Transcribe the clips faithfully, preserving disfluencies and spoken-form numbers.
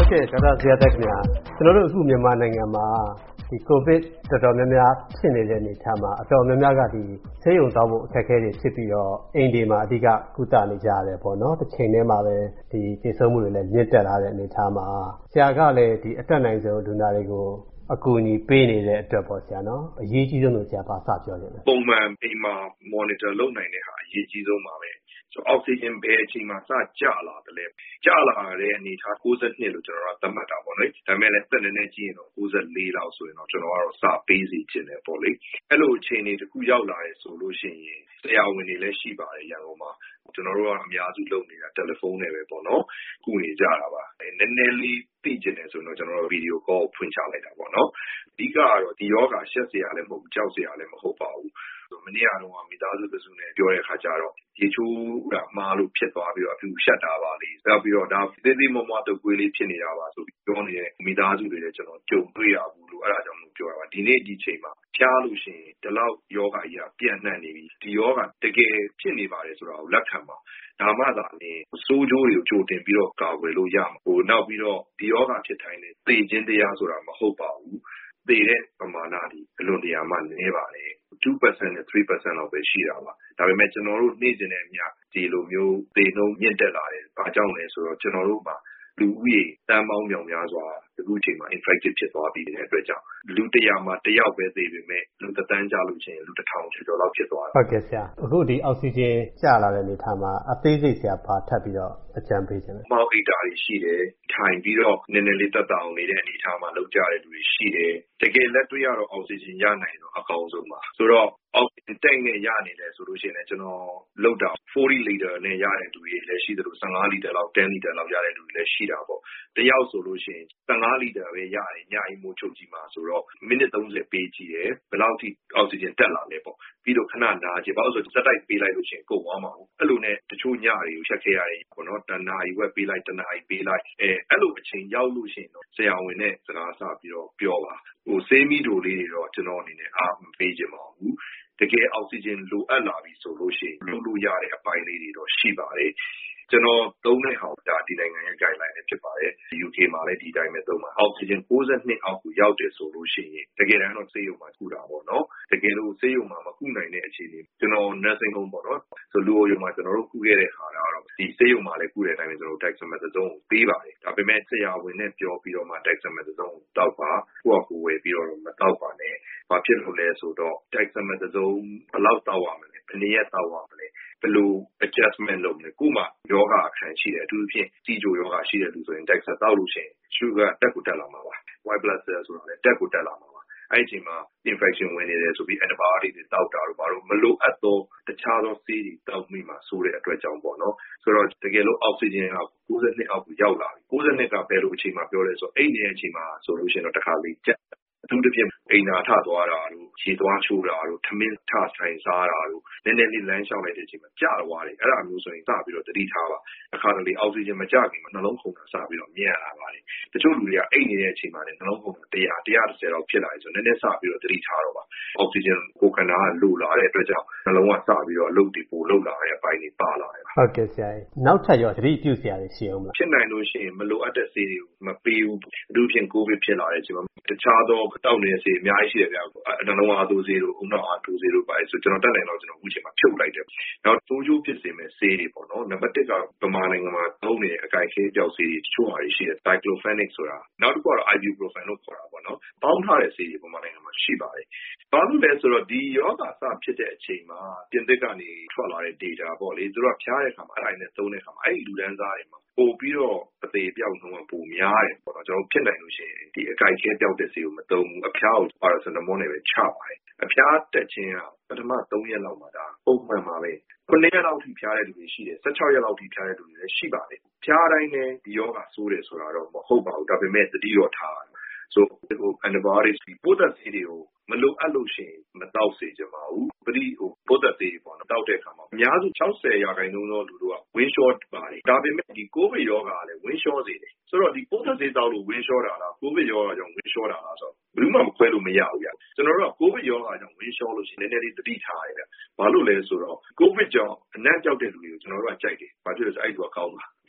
ကဲ့ဒေါက်တာဇေယျသက်ခင်ဗျာကျွန်တော်တို့အခုမြန်မာနိုင်ငံမှာဒီကိုဗစ်တော်တော်များများဖြစ်နေတဲ့အနေအထားမှာအတော်များများကဒီဆေးရုံတောင်းဖို့အခက်အခဲတွေဖြစ်ပြီးတော့အိမ်တွေမှာအဓိကကုသနေကြရတယ်ပေါ့နော်တစ်ချိန်တည်းမှာပဲဒီကျေဆုံးမှုတွေလည်းမြင့်တက်လာတဲ့အနေအထားမှာဆရာကလည်းဒီအတက်နိုင်ဆုံးဒုနာတွေကိုအကူအညီပေးနေတဲ့အတွက်ပေါ့ဆရာနော်အရေးကြီးဆုံးလို့ဆရာပါစပြောနေတယ်ပုံမှန်အိမ်မှာ monitor လုပ်နိုင်တဲ့ဟာအရေးကြီးဆုံးပါပဲဆိုအောက်ဆီဂျင်ဘယ်အချိန်မှာစကျလာတယ်လဲကျလာတဲ့အနေထား၉၂လို့ကျွန်တော်ကသတ်မှတ်တာပေါ့လေဒါပေမဲ့လည်းတက်နေနေကြည့်ရင်တော့၉၄လောက်ဆိုရင်တော့ကျွန်တော်ကတော့စပေးစီခြင်းတယ်ပေါ့လေအဲ့လိုအချိန်တွေတစ်ခုရောက်လာတယ်ဆိုလို့ရှိရင်ဆရာဝန်တွေလည်းရှိပါတယ်ရန်ကုန်မှာကျွန်တော်တို့ကအများစုလုပ်နေတာတယ်လီဖုန်းနဲ့ပဲပေါ့နော်ကုနေကြတာပါနည်းနည်းလေးသိကျင်တယ်ဆိုတော့ကျွန်တော်တို့ဗီဒီယိုကောဖွင့်ချလိုက်တာပေါ့နော်အဓိကကတော့ဒီယောဂရှက်စရာလည်းမဟုတ်ကြောက်စရာလည်းမဟုတ်ပါဘူးမနေ့ကတော့မိသားစုတစုနဲ့ပြောတဲ့အခါကျတော့ရေချိုးကမှားလို့ဖြစ်သွားပြီးတော့အဖြူရှက်တာပါလေဆက်ပြီးတော့ဒါသေးသေးမွားမွားတုပ်ကွေးလေးဖြစ်နေတာပါဆိုပြီးပြောနေတဲ့မိသားစုတွေလည်းကျွန်တော်ကြုံတွေ့ရဘူးလို့အဲ့ဒါကြောင့်မို့ပြောတာပါဒီနေ့ဒီချိန်မှာဖျားလို့ရှိရင်ဒီလောက်ယောဂကြီးကပြန့်နှံ့နေပြီဒီယောဂတကယ်ဖြစ်နေပါတယ်ဆိုတာကိုလက်ခံပါဒါမှသာလေစိုးကျိုးတွေကိုကြိုတင်ပြီးတော့ကာကွယ်လို့ရမှာဟိုနောက်ပြီးတော့ဒီယောဂဖြစ်တိုင်းလေသိခြင်းတရားဆိုတာမဟုတ်ပါဘူးသိတဲ့ပမာဏဒီအလွန်တရာမှနည်းပါလေtwo percent နဲ့three percent လောက်ပဲရှိတာပါဒါပေမဲ့ကျွန်တော်တို့နေ့စဉ်နဲ့အမျှဒီလိုမျိုးသေနှုန်းမြင့်တက်လာတယ်ဘာကြောင့်လဲဆိုတော့ကျွန်တော်တို့မှာလူဦးရေတန်းပေါင်းမြောင်များစွာအခုချိန်မှာ infected ဖြစ်သွားပြီးတဲ့အတွက်ကြောင့်လူတရာမှာတယောက်ပဲသေပေမဲ့လူတစ်သန်းကျလို့ချင်းလူတစ်ထောင်ကျော်ကျော်လောက်ဖြစ်သွားတယ်ဟုတ်ကဲ့ဆရာအခုဒီအောက်ဆီဂျင်ကျလာတဲ့အနေထားမှာအသေးစိတ်ဆရာဘာထပ်ပြီးတော့အကြံပေးခြင်းလဲမောက်အိတာတွေရှိတယ်ထိုင်ပြီးတော့နည်းနည်းလေးတက်တာအောင်နေတဲ့အနေထားမှာလောက်ကြတဲ့လူတွေရှိတယ်တကယ်လက်တွေ့ရတော့အောက်ဆီဂျင်ရနိုင်တော့အကောင်းဆုံးပါဆိုတော့အောက်ဆီဂျင်တိတ်နဲ့ရနေတယ်ဆိုလို့ရှိရင်လည်းကျွန်တော်လောက်တာforty liter နဲ့ရတဲ့လူတွေလည်းရှိသလိုfifteen liter လောက်ten liter လောက်ရတဲ့လူတွေလည်းရှိတာပေါ့တယောက်ဆိုလို့ရှိရင်fifteen liter ပဲရတယ်ညအိမ်မိုးချုပ်ကြီးမှာဆိုတော့မိနစ်thirtyပေးကြည့်တယ်ဘယ်လောက်ထိအောက်ဆီဂျင်တက်လာလဲပေါ့ပြီးတော့ခဏနားကြည့်ဘာလို့ဆိုစက်တိုက်ပေးလိုက်လို့ရှိရင်ကုန်သွားမှာပေါ့အဲ့လိုနဲ့တချို့ညတွေကိုချက်ခဲ့ရတယ်ပေါ့နော်တနာရီဝက်ပေးလိုက်တနာရီပေးလိုက်အဲအဲ့လိုအချိန်ရောက်လို့ရှိရင်တော့ဆရာဝန်နဲ့စကားဆပြီးတော့ပြောပါဟိုဆေးမီတိုလေးတွေတော့ကျွန်တော်အနေနဲ့အားမပေးချင်ပါဘူးတကယ်အောက်ဆီဂျင်လိုအပ်လာပြီဆိုလို့ရှိရင်လုပ်လို့ရတဲ့အပိုင်းလေးတွေတော့ရှိပါတယ်ကျွန်တော်သုံးတဲ့ဟာဒါဒီနိုင်ငံရဲ့ guideline နဲ့ဖြစ်ပါတယ် U K မှာလည်းဒီတိုင်းပဲသုံးပါအောက်ဆီဂျင်ninety-twoအောက်ကိုရောက်တယ်ဆိုလို့ရှိရင်တကယ်တမ်းတော့ဆေးရုံမှာကုတာပေါ့နော်တကယ်လို့ဆေးရုံမှာမကုနိုင်တဲ့အခြေအနေကျွန်တော် nursing home ပေါ့နော်ဆိုလူရုံမှာကျွန်တော်တို့ကုခဲ့တဲ့ဟာတော့ဒီဆေးရုံမှာလည်းကုတဲ့အတိုင်းပဲကျွန်တော် dexamethasone ကိုပေးပါတယ်ဒါပေမဲ့ဆရာဝန်နဲ့ပြောပြီးတော့မှ dexamethasone ကိုတောက်ပါကိုယ့်အကူဝယ်ပြီးတော့မတောက်ပါနဲ့ဘာဖြစ်လို့လဲဆိုတော့ dexamethasone ဘယ်လောက်တောက်ရမလဲဘယ်နည်းရက်တောက်ရမလဲဘယ်လို adjustment လုပ်မလဲကို့မှာယောဂအခန်းရှိတယ်အထူးသဖြင့်စီဂျိုယောဂရှိတဲ့လူဆိုရင် dexa တောက်လို့ရှိရင် sugar တက်ကိုတက်လာမှာပါ white blood cell ဆိုတာလည်းတက်ကိုတက်လာမှာပါအဲ့ဒီအချိန်မှာ infection ဝင်နေတယ်ဆိုပြီး antibiotic တွေတောက်တာတို့ဘာလို့မလို့အပ်တော့တခြားသောဆေးတွေတောက်မိမှာဆိုတဲ့အတွက်ကြောင့်ပေါ့နော်ဆိုတော့တကယ်လို့အောက်ဆီဂျင်ကninety-twoအောက်ကိုရောက်လာပြီninety-twoကဘယ်လိုအချိန်မှာပြောလဲဆိုတော့အဲ့ဒီအချိန်မှာဆိုလို့ရှိရင်တော့တစ်ခါလေးကျအထူးသဖြင့်အိမ်နာထသွားတာတို့ခြေသွားချိုးတာတို့ထမင်းထဆိုင်စားတာတို့နည်းနည်းလေးလမ်းလျှောက်လိုက်တဲ့အချိန်မှာကြာသွားတယ်အဲ့ဒါမျိုးဆိုရင်စပြီးတော့တတိထားပါအခါတလေအောက်ဆီဂျင်မကျခင်မှာနှလုံးခုန်တာစပြီးတော့မြင်ရတာပါလေတချို့လူတွေကအိမ်နေတဲ့အချိန်မှာလည်းနှလုံးခုန်တာone hundred one thirtyလောက်ဖြစ်လာတယ်ဆိုတော့နည်းနည်းစပြီးတော့တတိထားတော့ပါအောက်ဆီဂျင်ကိုခန္ဓာကလိုလာတဲ့အတွက်ကြောင့်နှလုံးကစပြီးတော့အလုပ်တွေပိုလုပ်လာတဲ့အပိုင်းတွေပါလာတယ်ဟုတ်ကဲ့ဆရာနောက်ထပ်ရောတတိပြုဆရာတွေရှိအောင်မလားဖြစ်နိုင်လို့ရှိရင်မလိုအပ်တဲ့ဆေးတွေကိုမပေးဘူးအထူးဖြင့်ကိုဗစ်ဖြစ်လာတဲ့အချိန်မှာတခြားသောတောက်နေတဲ့ဆေးအများကြီးရှိတယ်ဗျာနှလုံးအားတိုးဆေးတို့ဦးနှောက်အားတိုးဆေးတို့ပါဆိုကျွန်တော်တက်နိုင်တော့ကျွန်တော်အခုချိန်မှာဖြုတ်လိုက်တယ်နောက်တိုးချိုးဖြစ်စေမဲ့ဆေးတွေပေါ့နော်နံပါတ်oneကဗမာနိုင်ငံမှာသုံးနေတဲ့အကိုက်ခဲပြောက်ဆေးတွေတချို့ဟာတွေရှိတယ် diclofenac ဆိုတာနောက်တစ်ခုကတော့ ibuprofen လို့ခေါ်တာပေါ့နော်ပေါင်းထားတဲ့ဆေးတွေဗမာနိုင်ငံမှာရှိပါတယ်ဘာလို့လဲဆိုတော့ဒီယောဂစဖြစ်တဲ့အချိန်မှာပြင်သစ်ကနေထွက်လာတဲ့ data ပေါ့လေသူတို့ကဖျားတဲ့အခါမှာအဲ့ဒါနဲ့သုံးတဲ့အခါမှာအဲ့ဒီလူဒန်းစားတွေမှာပို့ပြီးတော့အသေးပြောက်နှုန်းကပိုများတယ်ပေါ့နော်ကျွန်တော်ဖြစ်နိုင်လို့ရှိရင်ဒီအကိုက်ခဲပြောက်တဲ့ဆေးကိုမသုံးဘူးအဖျားကို paracetamol နဲ့ပဲချပါတယ်အဖျားတက်ခြင်းကပထမthreeရက်လောက်မှာဒါပုံမှန်ပါပဲnineရက်လောက်ထိဖျားတဲ့လူတွေရှိတယ်sixteenရက်လောက်ထိဖျားတဲ့လူတွေလည်းရှိပါတယ်ဖျားတိုင်းနဲ့ဒီယောဂဆိုးတယ်ဆိုတာတော့မဟုတ်ပါဘူးဒါပေမဲ့သတိတော့ထားရတယ်ဆိုဟို antibiotics ဒီပိုးသက်ဆေးတွေကိုမလိုအပ်လို့ရှိရင်မတောက်စေချင်ပါဘူးပရိဟိုပိုးသက်ဆေးပေါ့နော်တောက်တဲ့အခါမှာအများစုsixtyရာခိုင်နှုန်းသောလူတို့က wind short ပါတယ်ဒါပေမဲ့ဒီကိုဗစ်ယောဂါကလည်း wind short စေတယ်ဆိုတော့ဒီပိုးသက်ဆေးတောက်လို့ wind short တာလားကိုဗစ်ယောဂါကြောင့် wind short တာလားဆိုတော့ဘယ်သူမှမခွဲလို့မရဘူးဗျကျွန်တော်တို့ကကိုဗစ်ယောဂါကြောင့် wind short လို့ရှိရင်နည်းနည်းလေးသတိထားရတယ်ဗျဘာလို့လဲဆိုတော့ကိုဗစ်ကြောင့်အနံ့ကြောက်တဲ့လူတွေကိုကျွန်တော်တို့ကကြိုက်တယ်ဘာဖြစ်လို့လဲဆိုအဲ့ဒီကကောင်းတာ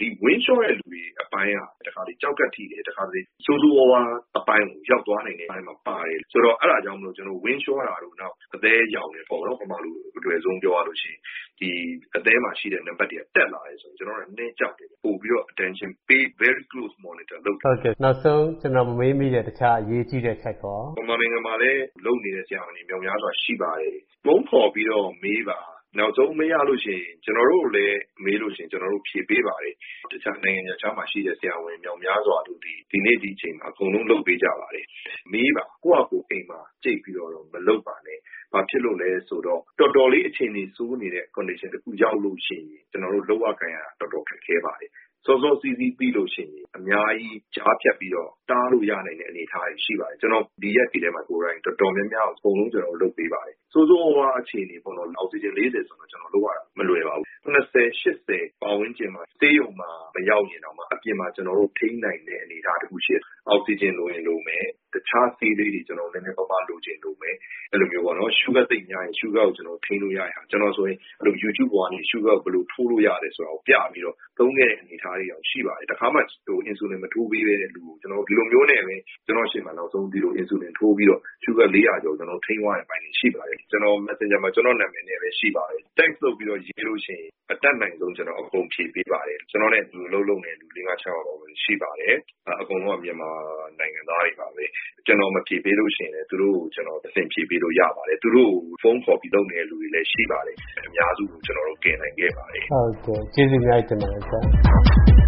ဒီ win shot ရဲ့လူတွေအပိုင်းကတခါလေကြောက်ကတ်ထိတယ်တခါလေဆိုးဆိုးဝါးဝါးအပိုင်းကိုရောက်သွားနိုင်တဲ့အပိုင်းမှာပါတယ်ဆိုတော့အဲ့ဒါကြောင့်မလို့ကျွန်တော် win shot တာတို့နောက်အသေးရောင်နေပေါ့နော်ပမာလို့အတွေ့အဆုံးပြောရလို့ရှိရင်ဒီအသေးမှာရှိတဲ့နံပါတ်တွေကတက်လာတယ်ဆိုရင်ကျွန်တော်တို့နည်းကြောက်တယ်ပို့ပြီးတော့ attention pay very close monitor လုပ်ဟုတ်ကဲ့နောက်ဆုံးကျွန်တော်မမေးမိတဲ့တခြားအရေးကြီးတဲ့ချက်ကောပမာနိုင်ငံမှာလည်းလုပ်နေတဲ့ဆရာဝန်တွေမြောက်များစွာရှိပါတယ်ဖုန်းခေါ်ပြီးတော့မေးပါနောက်ဆုံးမရလို့ရှိရင်ကျွန်တော်တို့လည်းမေးလို့ရှိရင်ကျွန်တော်တို့ဖြေပေးပါတယ်တခြားနိုင်ငံခြားမှာရှိတဲ့ဆရာဝန်မြောက်များစွာတို့ဒီဒီနေ့ဒီချိန်မှာအကုန်လုံးလုပ်ပေးကြပါတယ်မေးပါကိုယ့်အကိုအိမ်မှာကြိတ်ပြီးတော့မလုပ်ပါနဲ့ဘာဖြစ်လို့လဲဆိုတော့တော်တော်လေးအခြေအနေစိုးနေတဲ့ condition တခုရောက်လို့ရှိရင်ကျွန်တော်တို့လောက်ရကန်ရတော်တော်ခက်ခဲပါတယ်စောစောစီးစီးပြီးလို့ရှိရင်အများကြီးကြားဖြတ်ပြီးတော့တားလို့ရနိုင်တဲ့အနေအထားရှိပါတယ်ကျွန်တော်ဒီရက်ဒီထဲမှာကိုယ်တိုင်တော်တော်များများအကုန်လုံးကျွန်တော်လုပ်ပေးပါတယ်စိုးစိုးဝါးအခြေအနေပေါ့နော်အောက်ဆီဂျင်လေးဆယ်ဆိုတော့ကျွန်တော်လုပ်ရတာမလွယ်ပါဘူးနှစ်ဆယ် ရှစ်ဆယ်ပတ်ဝန်းကျင်မှာသေယုံမှာမရောက်ရင်တော့မှအပြင်မှာကျွန်တော်တို့ထိန်းနိုင်တဲ့အနေအထားတခုရှိတယ်အောက်ဆီဂျင်လိုရင်လိုမယ်တခြားဆေးလေးတွေကျွန်တော်လည်းနည်းနည်းပါးပါးလိုချင်လိုမယ်အဲ့လိုမျိုးပေါ့နော်ရှုဂါသိပ်များရင်ရှုဂါကိုကျွန်တော်ထိန်းလို့ရရအောင်ကျွန်တော်ဆိုရင်အဲ့လို YouTube ပေါ်ကနေရှုဂါကိုဘယ်လိုထိုးလို့ရတယ်ဆိုတာကိုပြပြီးတော့သုံးခဲ့တဲ့အနေအထားတွေအောင်ရှိပါတယ်တခါမှဟို insulin မထိုးပေးတဲ့လူကိုကျွန်တော်ဒီလိုမျိုးနဲ့ပဲကျွန်တော်ရှင်းမှာနောက်ဆုံးဒီလို insulin ထိုးပြီးတော့ရှုဂါ၄ရာကျော်ကျွန်တော်ထိန်းသွားတဲ့ပိုင်းတွေရှိပါတယ်ကျွန်တော် Messenger မှာကျွန်တော်နာမည်နဲ့ပဲရှိပါတယ် text လုပ်ပြီးတော့ရေးလို့ရှိရင်အတက်နိုင်ဆုံးကျွန်တော်အကုန်ဖြည့်ပေးပါတယ်ကျွန်တော်လည်းဒီလိုလုံးလုံးနဲ့လူ၄၅-၆ယောက်တော့ရှိပါတယ်အကုန်လုံးကမြန်မာနိုင်ငံသားတွေပါပဲကျွန်တော်မဖြည့်ပေးလို့ရှိရင်လည်းသူတို့ကိုကျွန်တော်အဆင်ဖြည့်ပေးလို့ရပါတယ်သူတို့ဖုန်းခေါ်ပြီးလုပ်နေတဲ့လူတွေလည်းရှိပါတယ်အများစုကိုကျွန်တော်တို့ကင်နိုင်ခဲ့ပါတယ်ဟုတ်ကဲ့ကျေးဇူးများတင်ပါတယ်ဆရာ